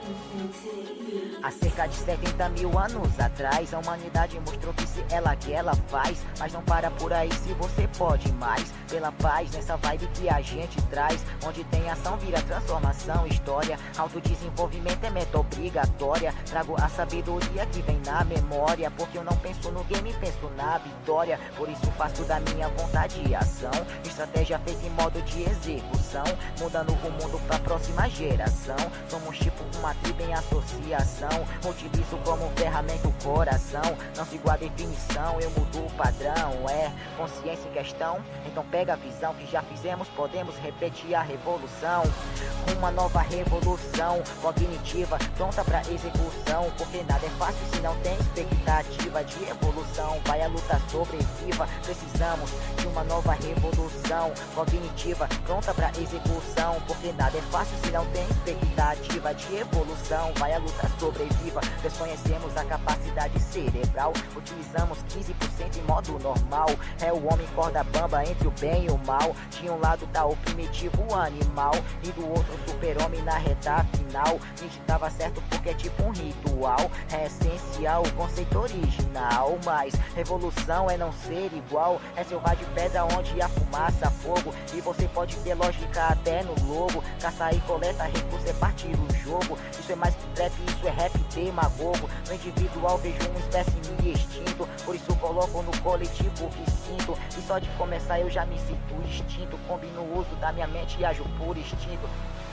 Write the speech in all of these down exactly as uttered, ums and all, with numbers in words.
Há cerca de setenta mil anos atrás, a humanidade mostrou que se ela quer, ela faz. Mas não para por aí se você pode mais. Pela paz, nessa vibe que a gente traz, onde tem ação vira transformação, história. Autodesenvolvimento é meta obrigatória. Trago a sabedoria que vem na memória, porque eu não penso no game, penso na vitória. Por isso faço da minha vontade e ação, estratégia feita em modo de execução, mudando o mundo pra próxima geração. Somos tipo uma tribo em associação, utilizo como ferramenta o coração. Não sigo a definição, eu mudo o padrão. É consciência em questão, então pega a visão que já fizemos, podemos repetir a revolução. Uma nova revolução cognitiva, pronta pra execução, porque nada é fácil se não tem expectativa de evolução. Vai a luta, sobreviva, precisamos de uma nova revolução cognitiva, pronta pra execução, porque nada é fácil se não tem expectativa de evolução. Vai a luta, sobreviva, desconhecemos a capacidade cerebral, utilizamos quinze por cento em modo normal. É o homem corda bamba entre o bem e o mal. De um lado tá o primitivo animal e do outro o super-homem na reta final. Gente, tava certo porque é tipo um ritual, é essencial o conceito original. Mas revolução é não ser igual, é selvar de pedra onde a fumaça fogo. E você pode ter lógica até no logo, caçar e coleta recurso é parte do jogo. Isso é mais que trap, isso é rap demagogo. No individual vejo um espécime extinto, por isso coloco no coletivo o que sinto. E só de começar eu já me sinto extinto, combino o uso da minha mente e ajo por instinto.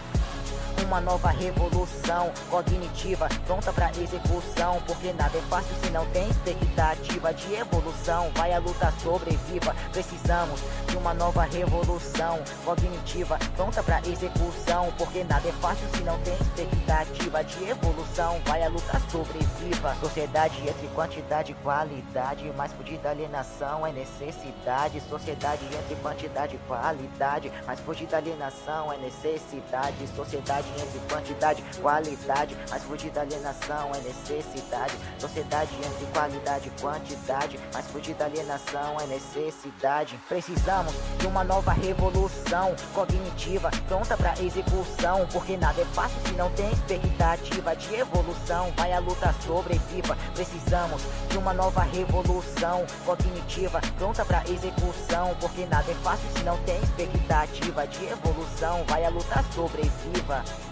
Uma nova revolução cognitiva, pronta pra execução, porque nada é fácil se não tem expectativa de evolução. Vai a luta, sobreviva, precisamos de uma nova revolução cognitiva, pronta pra execução, porque nada é fácil se não tem expectativa de evolução. Vai a luta, sobreviva. Sociedade entre quantidade e qualidade, mais fugir da alienação é necessidade. Sociedade entre quantidade e qualidade, mais fugir da alienação é necessidade. Sociedade entre quantidade e qualidade, mas fugir da alienação é necessidade. Sociedade entre qualidade e quantidade, mas fugir da alienação é necessidade. Precisamos de uma nova revolução cognitiva, pronta pra execução, porque nada é fácil se não tem expectativa de evolução. Vai a luta, sobreviva, precisamos de uma nova revolução cognitiva, pronta pra execução, porque nada é fácil se não tem expectativa de evolução. Vai a luta, sobreviva.